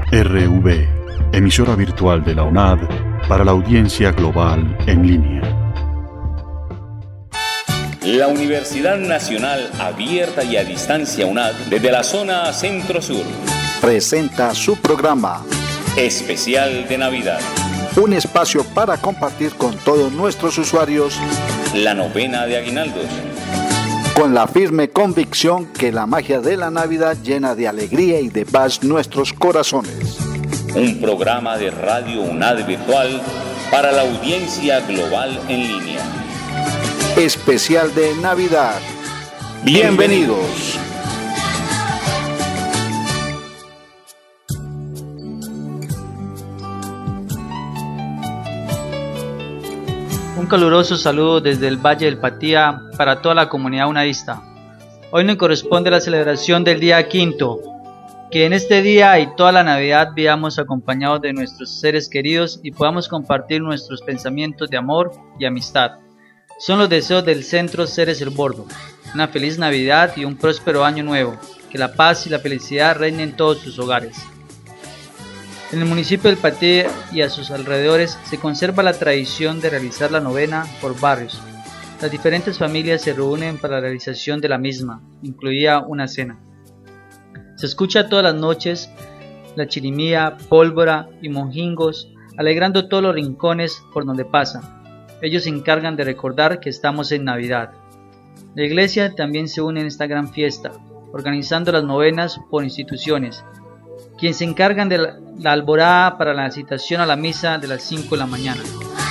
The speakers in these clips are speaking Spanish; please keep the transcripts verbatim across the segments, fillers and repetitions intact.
R V, emisora virtual de la U N A D para la audiencia global en línea. La Universidad Nacional Abierta y a Distancia U N A D, desde la zona Centro-Sur, presenta su programa Especial de Navidad. Un espacio para compartir con todos nuestros usuarios la novena de aguinaldos, con la firme convicción que la magia de la Navidad llena de alegría y de paz nuestros corazones. Un programa de Radio U N A D virtual para la audiencia global en línea. Especial de Navidad. Bienvenidos. Un caluroso saludo desde el Valle del Patía para toda la comunidad unadista. Hoy nos corresponde la celebración del día quinto, que en este día y toda la Navidad vivamos acompañados de nuestros seres queridos y podamos compartir nuestros pensamientos de amor y amistad. Son los deseos del Centro Ceres El Bordo. Una feliz Navidad y un próspero año nuevo. Que la paz y la felicidad reinen en todos sus hogares. En el municipio del Patía y a sus alrededores se conserva la tradición de realizar la novena por barrios. Las diferentes familias se reúnen para la realización de la misma, incluida una cena. Se escucha todas las noches la chirimía, pólvora y monjingos, alegrando todos los rincones por donde pasan. Ellos se encargan de recordar que estamos en Navidad. La iglesia también se une en esta gran fiesta, organizando las novenas por instituciones, quienes se encargan de la, la alborada para la citación a la misa de las cinco de la mañana.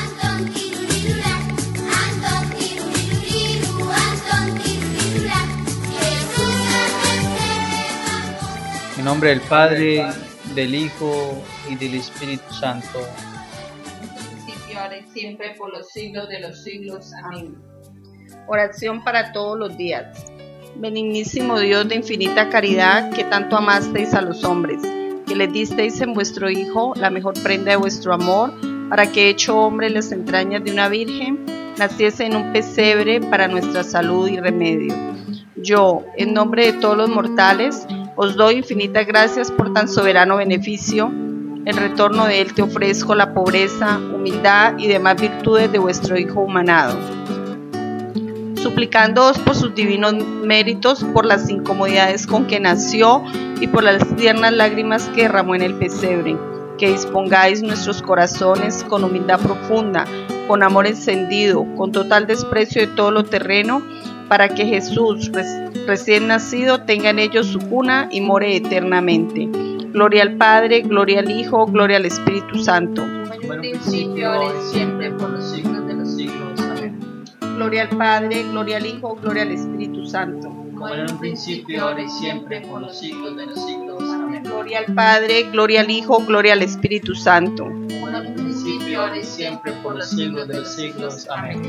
En nombre del Padre, del Hijo y del Espíritu Santo. Ahora y siempre, por los siglos de los siglos. Amén. Oración para todos los días. Benignísimo Dios de infinita caridad, que tanto amasteis a los hombres, que les disteis en vuestro Hijo la mejor prenda de vuestro amor, para que hecho hombre en las entrañas de una virgen, naciese en un pesebre para nuestra salud y remedio. Yo, en nombre de todos los mortales, os doy infinitas gracias por tan soberano beneficio. En retorno de él te ofrezco la pobreza, humildad y demás virtudes de vuestro Hijo humanado, suplicándoos por sus divinos méritos, por las incomodidades con que nació y por las tiernas lágrimas que derramó en el pesebre, que dispongáis nuestros corazones con humildad profunda, con amor encendido, con total desprecio de todo lo terreno, para que Jesús, recién nacido, tenga en ellos su cuna y more eternamente. Gloria al Padre, gloria al Hijo, gloria al Espíritu Santo. En un principio, ahora y siempre, por los siglos de los siglos. Amén. Gloria al Padre, gloria al Hijo, gloria al Espíritu Santo. Como en un principio, ahora y siempre, por los siglos de los siglos. Amén. Gloria al Padre, gloria al Hijo, gloria al Espíritu Santo. Como en un principio, ahora y siempre, por los siglos de los siglos. Amén.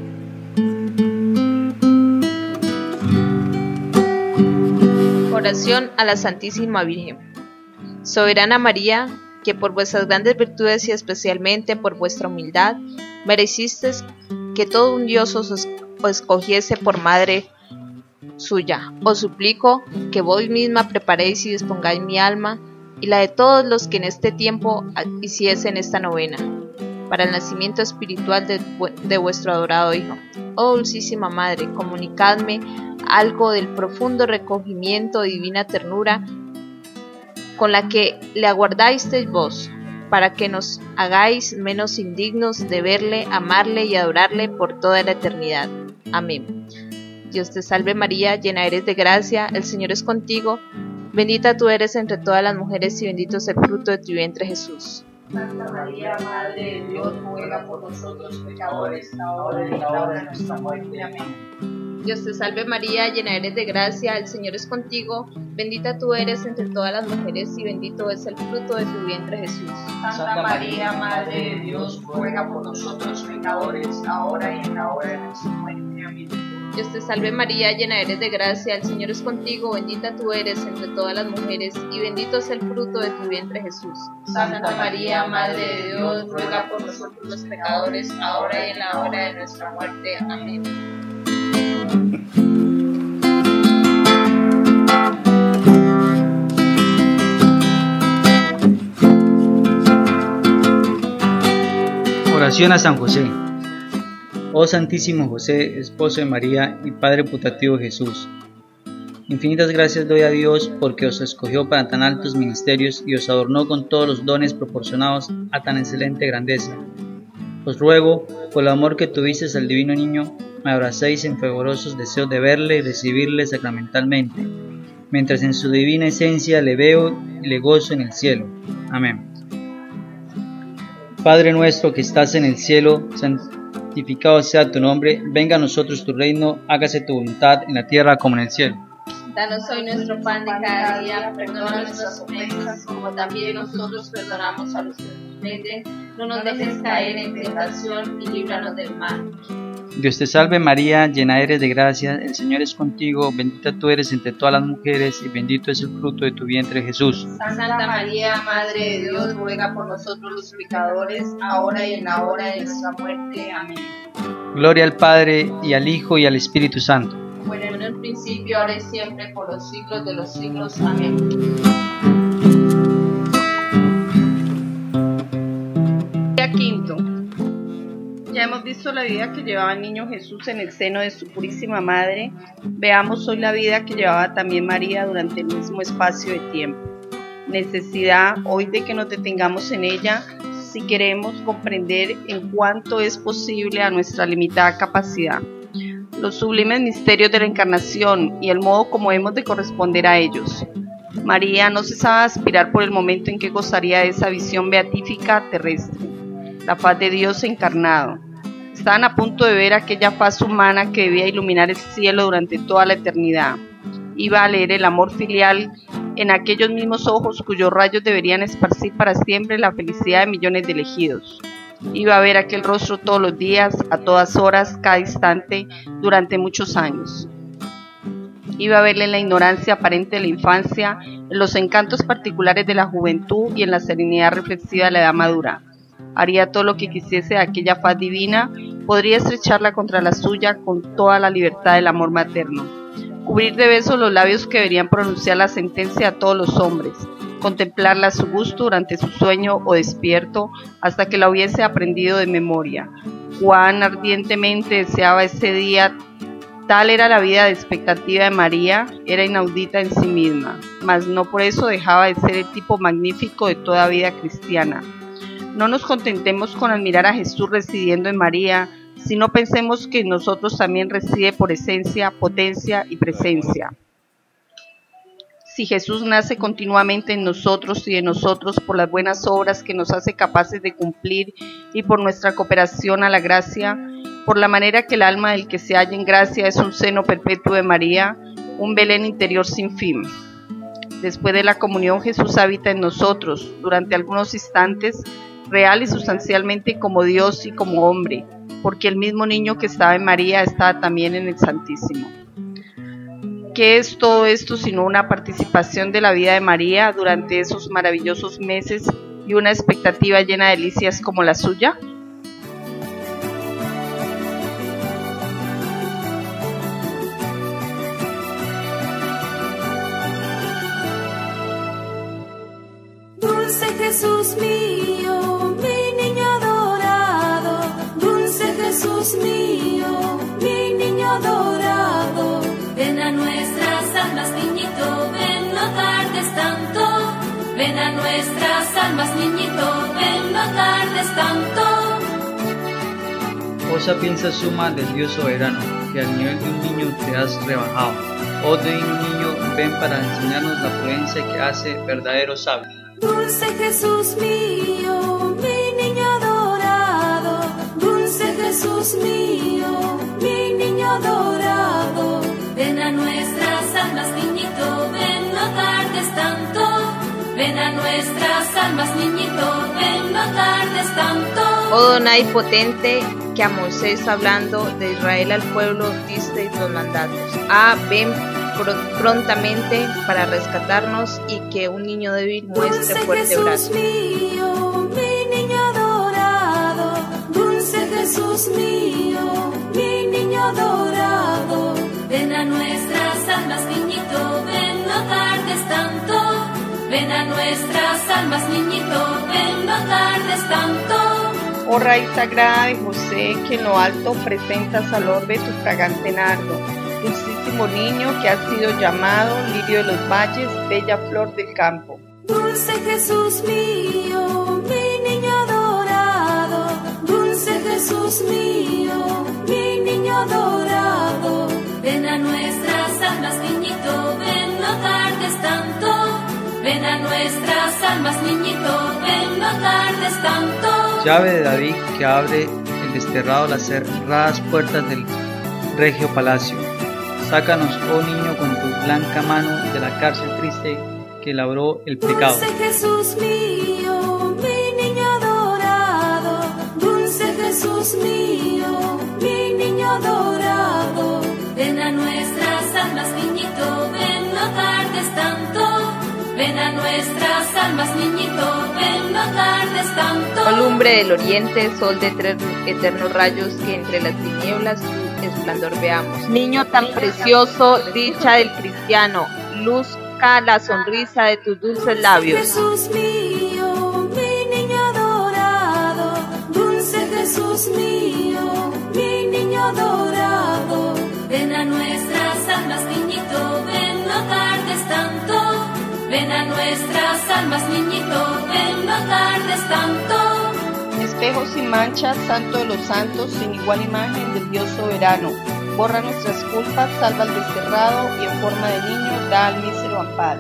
Oración a la Santísima Virgen. Soberana María, que por vuestras grandes virtudes y especialmente por vuestra humildad, merecisteis que todo un Dios os escogiese por madre suya. Os suplico que vos misma preparéis y dispongáis mi alma y la de todos los que en este tiempo hiciesen esta novena, para el nacimiento espiritual de, de vuestro adorado Hijo. Oh dulcísima Madre, comunicadme algo del profundo recogimiento y divina ternura con la que le aguardasteis vos, para que nos hagáis menos indignos de verle, amarle y adorarle por toda la eternidad. Amén. Dios te salve María, llena eres de gracia, el Señor es contigo, bendita tú eres entre todas las mujeres y bendito es el fruto de tu vientre Jesús. Santa María, Madre de Dios, ruega por nosotros pecadores, ahora y en la hora de nuestra muerte. Amén. Dios te salve María, llena eres de gracia, el Señor es contigo, bendita tú eres entre todas las mujeres y bendito es el fruto de tu vientre Jesús. Santa María, Madre de Dios, ruega por nosotros pecadores, ahora y en la hora de nuestra muerte. Amén. Dios te salve María, llena eres de gracia, el Señor es contigo, bendita tú eres entre todas las mujeres y bendito es el fruto de tu vientre Jesús. Santa María, Madre de Dios, ruega por nosotros los pecadores, ahora y en la hora de nuestra muerte. Amén. Oración a San José. Oh Santísimo José, esposo de María y Padre putativo de Jesús, infinitas gracias doy a Dios porque os escogió para tan altos ministerios y os adornó con todos los dones proporcionados a tan excelente grandeza. Os ruego, por el amor que tuvisteis al divino niño, me abracéis en fervorosos deseos de verle y recibirle sacramentalmente, mientras en su divina esencia le veo y le gozo en el cielo. Amén. Padre nuestro que estás en el cielo, santificado sea tu nombre, venga a nosotros tu reino, hágase tu voluntad en la tierra como en el cielo. Danos hoy nuestro pan de cada día, perdona nuestras ofensas, como también nosotros perdonamos a los que nos ofenden. No nos dejes caer en tentación y líbranos del mal. Dios te salve María, llena eres de gracia, el Señor es contigo, bendita tú eres entre todas las mujeres y bendito es el fruto de tu vientre Jesús. Santa María, Madre de Dios, ruega por nosotros los pecadores, ahora y en la hora de nuestra muerte. Amén. Gloria al Padre, y al Hijo, y al Espíritu Santo. Bueno, en el principio, ahora y siempre, por los siglos de los siglos. Amén. Día quinto. Ya hemos visto la vida que llevaba el niño Jesús en el seno de su purísima madre. Veamos hoy la vida que llevaba también María durante el mismo espacio de tiempo. Necesidad hoy de que nos detengamos en ella si queremos comprender en cuánto es posible a nuestra limitada capacidad los sublimes misterios de la encarnación y el modo como hemos de corresponder a ellos. María no cesaba de aspirar por el momento en que gozaría de esa visión beatífica terrestre, la faz de Dios encarnado. Estaban a punto de ver aquella faz humana que debía iluminar el cielo durante toda la eternidad. Iba a leer el amor filial en aquellos mismos ojos cuyos rayos deberían esparcir para siempre la felicidad de millones de elegidos. Iba a ver aquel rostro todos los días, a todas horas, cada instante, durante muchos años. Iba a verle en la ignorancia aparente de la infancia, en los encantos particulares de la juventud y en la serenidad reflexiva de la edad madura. Haría todo lo que quisiese de aquella faz divina, podría estrecharla contra la suya con toda la libertad del amor materno. Cubrir de besos los labios que deberían pronunciar la sentencia a todos los hombres, contemplarla a su gusto durante su sueño o despierto hasta que la hubiese aprendido de memoria. Cuán ardientemente deseaba ese día. Tal era la vida de expectativa de María, era inaudita en sí misma, mas no por eso dejaba de ser el tipo magnífico de toda vida cristiana. No nos contentemos con admirar a Jesús residiendo en María, sino pensemos que en nosotros también reside por esencia, potencia y presencia. Si Jesús nace continuamente en nosotros y de nosotros por las buenas obras que nos hace capaces de cumplir y por nuestra cooperación a la gracia, por la manera que el alma del que se halla en gracia es un seno perpetuo de María, un Belén interior sin fin. Después de la comunión, Jesús habita en nosotros durante algunos instantes, real y sustancialmente como Dios y como hombre, porque el mismo niño que estaba en María estaba también en el Santísimo. ¿Qué es todo esto sino una participación de la vida de María durante esos maravillosos meses y una expectativa llena de delicias como la suya? Dulce Jesús mío, mi niño adorado, dulce Jesús mío, mi niño adorado, ven a nuestras almas, niñito, ven, no tardes tanto, ven a nuestras almas, niñito, ven, no tardes tanto. Oh sapienza suma del Dios soberano, que al nivel de un niño te has rebajado. Oh divino niño, ven para enseñarnos la prudencia que hace verdadero sabio. Dulce Jesús mío, mi niño adorado, dulce Jesús mío, mi niño adorado, ven a nuestras almas, niñito, ven, no tardes tanto, ven a nuestras almas, niñito, ven, no tardes tanto. Oh Donai potente, que a Moisés hablando de Israel al pueblo disteis los mandatos. Ah, ven prontamente para rescatarnos y que un niño débil muestre fuerte brazo. Dulce Jesús mío, mi niño adorado, dulce Jesús mío, mi niño adorado, ven a nuestras almas, niñito, ven, no tardes tanto, ven a nuestras almas, niñito, ven, no tardes tanto. Oh raíz sagrada de José, que en lo alto presentas al orbe tu fragante nardo, dulcísimo niño que has sido llamado lirio de los valles, bella flor del campo. Dulce Jesús mío, mi niño adorado, dulce Jesús mío, mi niño adorado, ven a nuestras almas, niñito, ven, no tardes tanto, ven a nuestras almas, niñito, ven, no tardes tanto. Llave de David que abre el desterrado las cerradas puertas del regio palacio. Sácanos, oh niño, con tu blanca mano de la cárcel triste que labró el pecado. Dulce Jesús mío, mi niño adorado, dulce Jesús mío, mi niño adorado, ven a nuestras almas, niñito, ven, no tardes tanto, ven a nuestras almas, niñito, ven, no tardes tanto. Oh lumbre del oriente, sol de tres eternos rayos, que entre las tinieblas tu esplendor veamos. Niño tan precioso, dicha del cristiano, luzca la sonrisa de tus dulces labios. Jesús mío, mi niño adorado, dulce Jesús mío, mi niño adorado, ven a nuestras almas, niñito, ven, no tardes tanto, ven a nuestras almas, niñito, ven, no tardes tanto. Espejo sin mancha, santo de los santos, sin igual imagen del Dios soberano, borra nuestras culpas, salva al desterrado y en forma de niño da al mísero amparo.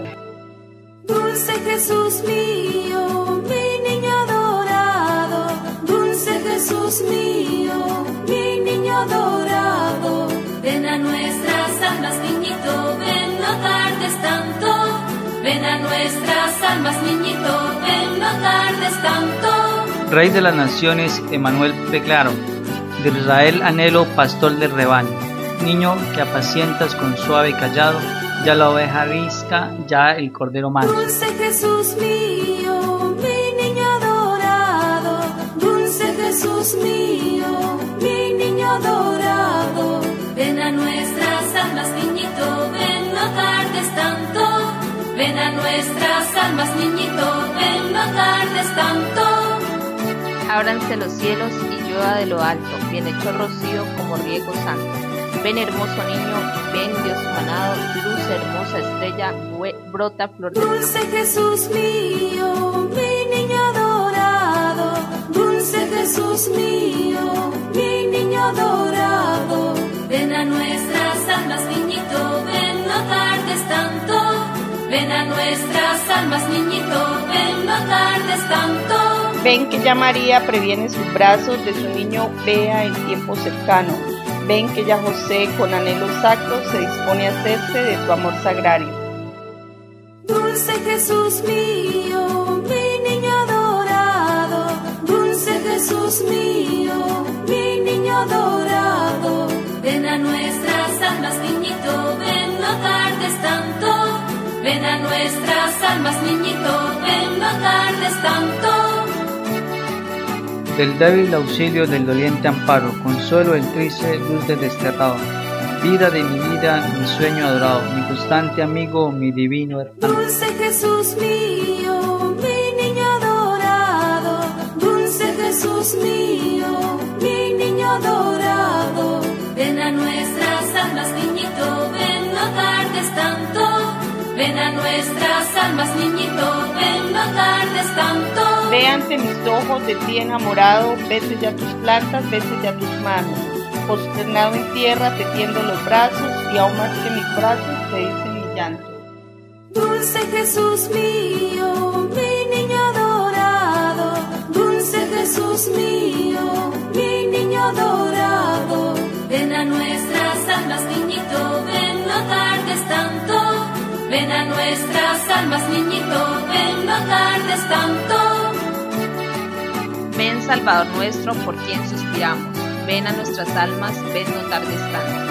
Dulce Jesús mío, mi niño adorado, dulce Jesús mío, mi niño adorado, ven a nuestras almas, niñito, ven, no tardes tanto, ven a nuestras almas, niñito, ven, no tardes tanto. Rey de las naciones, Emanuel declaro, de Israel anhelo, pastor del rebaño, niño que apacientas con suave callado, ya la oveja risca, ya el cordero manso. Dulce Jesús mío, mi niño adorado, dulce Jesús mío, mi niño adorado, ven a nuestras almas, niñito, ven, no tardes tanto, ven a nuestras almas, niñito, ven, no tardes tanto. Ábranse los cielos y llueva de lo alto, bien hecho rocío como riego santo. Ven hermoso niño, ven Dios manado, luz hermosa estrella, brota flor de Dulce Jesús mío, mi niño adorado, dulce Jesús mío, mi niño adorado, ven a nuestras almas, niñito, ven, no tardes tanto, ven a nuestras almas, niñito, ven, no tardes tanto. Ven que ya María previene sus brazos de su niño vea en tiempo cercano. Ven que ya José con anhelos sacros se dispone a hacerse de tu amor sagrario. Dulce Jesús mío, mi niño adorado, dulce Jesús mío, mi niño adorado, ven a nuestras almas, niñito, ven, no tardes tanto, ven a nuestras almas, niñito, ven, no tardes tanto. Del débil auxilio, del doliente amparo, consuelo del triste, luz del desterrado, vida de mi vida, mi sueño adorado, mi constante amigo, mi divino hermano. Dulce Jesús mío, mi niño adorado, dulce Jesús mío, mi niño adorado, ven a nuestras almas, niñito, ven, no tardes tanto, ven a nuestras almas, niñito, ven, no tardes tanto. Ve ante mis ojos de ti enamorado, bese ya tus plantas, bese ya tus manos. Posternado en tierra te tiendo los brazos y aún más que mis brazos te dicen mi llanto. Dulce Jesús mío, mi niño adorado, dulce Jesús mío, mi niño adorado, ven a nuestras almas, niñito, ven, no tardes tanto, ven a nuestras almas, niñito, ven, no tardes tanto. Ven Salvador nuestro, por quien suspiramos, ven a nuestras almas, ven, no tardes tanto.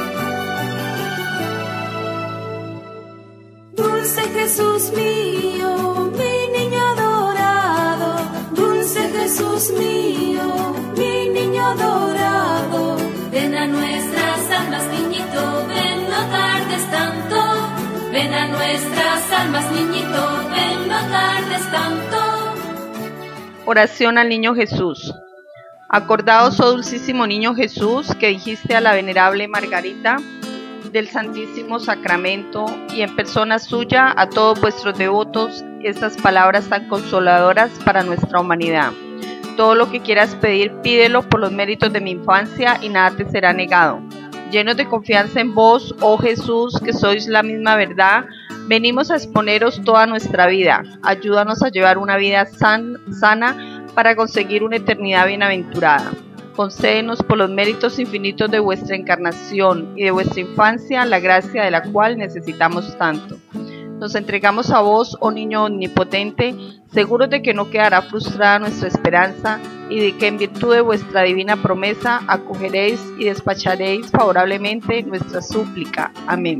Dulce Jesús mío, mi niño adorado, dulce Jesús mío, mi niño adorado, ven a nuestras almas, niñito, ven, no tardes tanto, ven a nuestras almas, niñito, ven, no tardes tanto. Oración al niño Jesús. Acordaos, oh dulcísimo niño Jesús, que dijiste a la venerable Margarita del Santísimo Sacramento y en persona suya a todos vuestros devotos estas palabras tan consoladoras para nuestra humanidad. Todo lo que quieras pedir, pídelo por los méritos de mi infancia y nada te será negado. Llenos de confianza en vos, oh Jesús, que sois la misma verdad, venimos a exponeros toda nuestra vida. Ayúdanos a llevar una vida san, sana para conseguir una eternidad bienaventurada. Concédenos por los méritos infinitos de vuestra encarnación y de vuestra infancia la gracia de la cual necesitamos tanto. Nos entregamos a vos, oh niño omnipotente, seguros de que no quedará frustrada nuestra esperanza y de que en virtud de vuestra divina promesa acogeréis y despacharéis favorablemente nuestra súplica. Amén.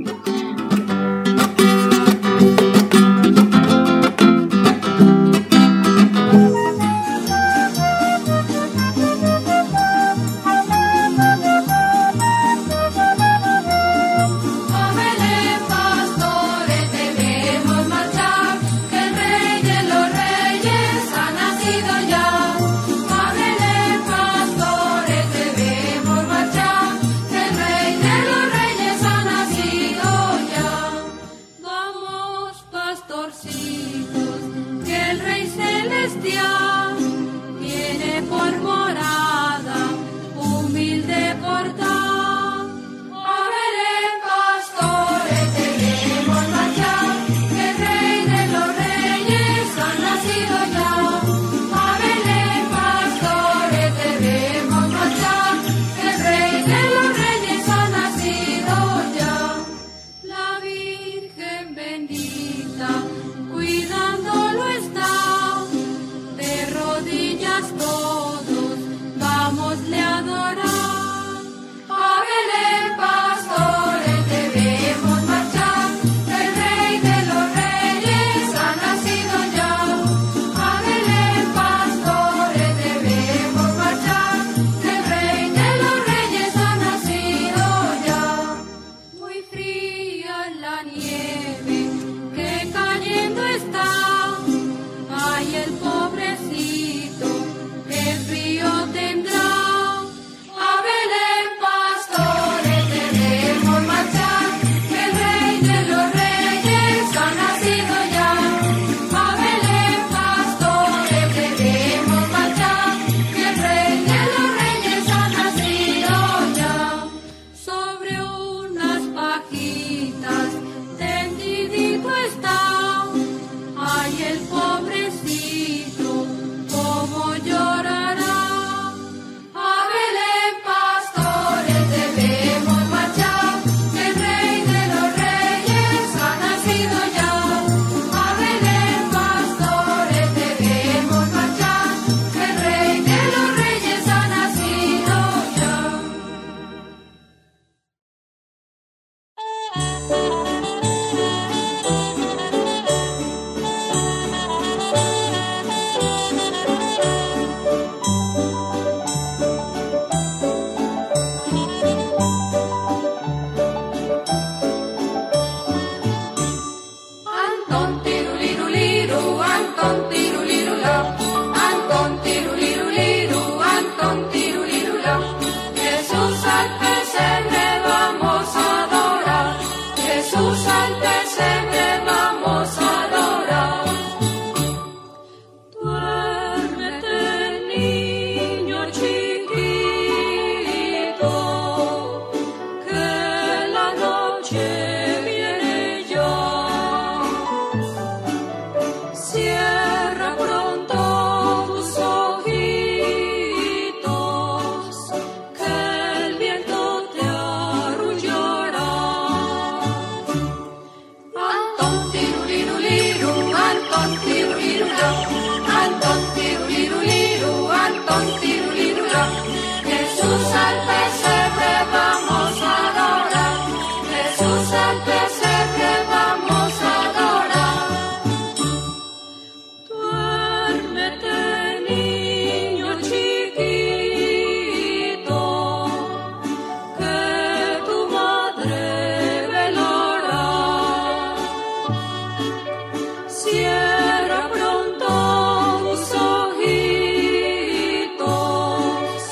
Cierra pronto tus ojitos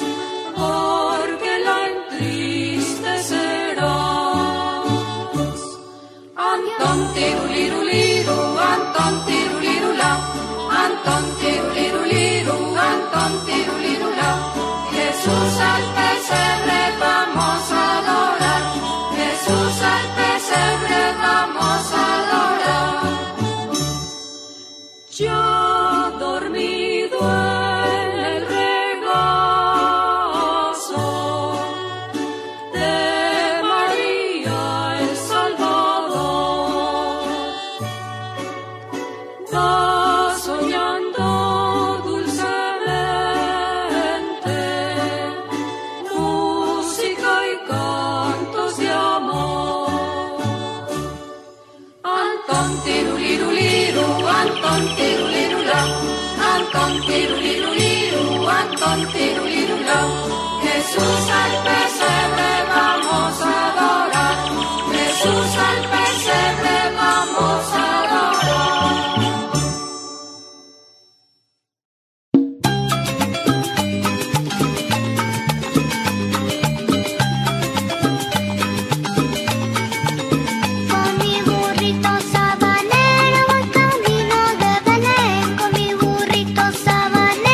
tiruliruliru, Antón tirulirula, Antón tiruliruliru, Antón tirulirula. Jesús al pesebre vamos a adorar, Jesús al pesebre vamos a adorar. Yo dormido en el regazo de María el Salvador, va soñando dulcemente música y cantos de amor. Antón tiruliruliru, Antón tirulirula, Antón tiruliruliru, Antón tirulirula. Jesús al pesebre vamos a adorar, Jesús al pesebre vamos a adorar. Con mi burrito sabanero voy camino de Belén, con mi burrito sabanero.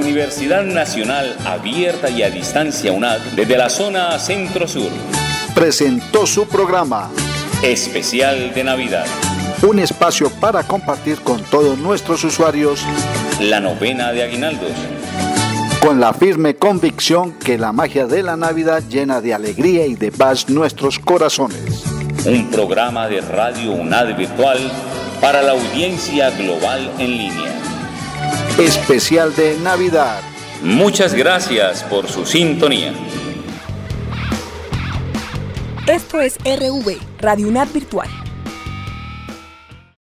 Universidad Nacional Abierta y a Distancia UNAD, desde la zona Centro-Sur, presentó su programa Especial de Navidad. Un espacio para compartir con todos nuestros usuarios la novena de aguinaldos, con la firme convicción que la magia de la Navidad llena de alegría y de paz nuestros corazones. Un programa de Radio UNAD virtual para la audiencia global en línea. Especial de Navidad. Muchas gracias por su sintonía. Esto es R V, Radio UNAD virtual.